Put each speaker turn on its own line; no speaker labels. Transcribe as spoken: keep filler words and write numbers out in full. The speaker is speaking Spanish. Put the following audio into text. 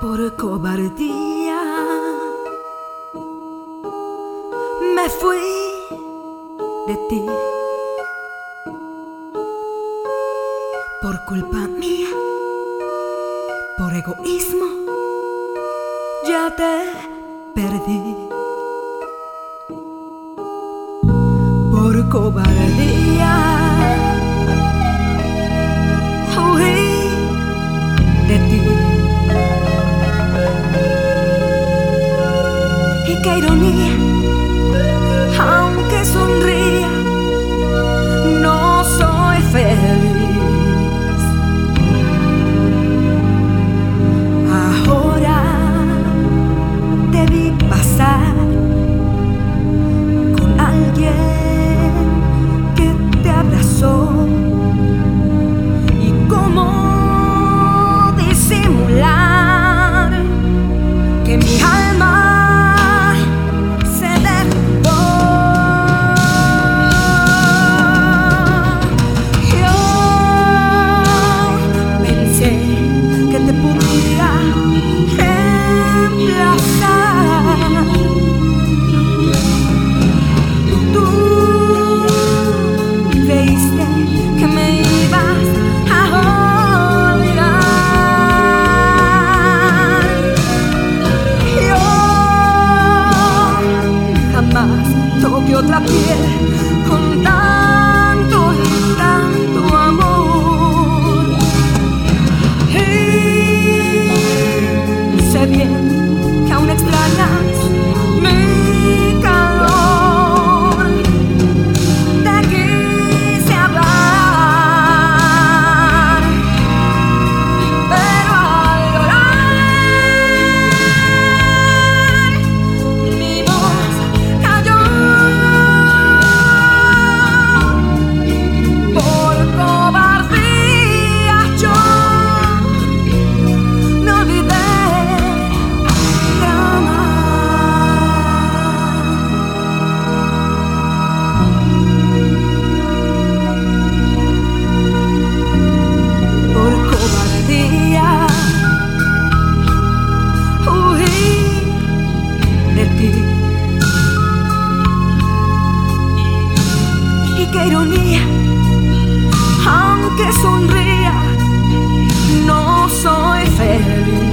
por cobardía me fui de ti. Por culpa mía, por egoísmo, ya te perdí. Por cobardía huí de ti. Y qué ironía, aunque sonría, no soy feliz. Ahora te vi pasar con alguien que te abrazó. ¿Y cómo disimular que mi alma toque otra piel con tanto y tanto amor. Y sé bien que aún extrañas mi calor. Te quise hablar, pero al llorar mi voz cayó. Qué ironía, aunque sonría, no soy feliz.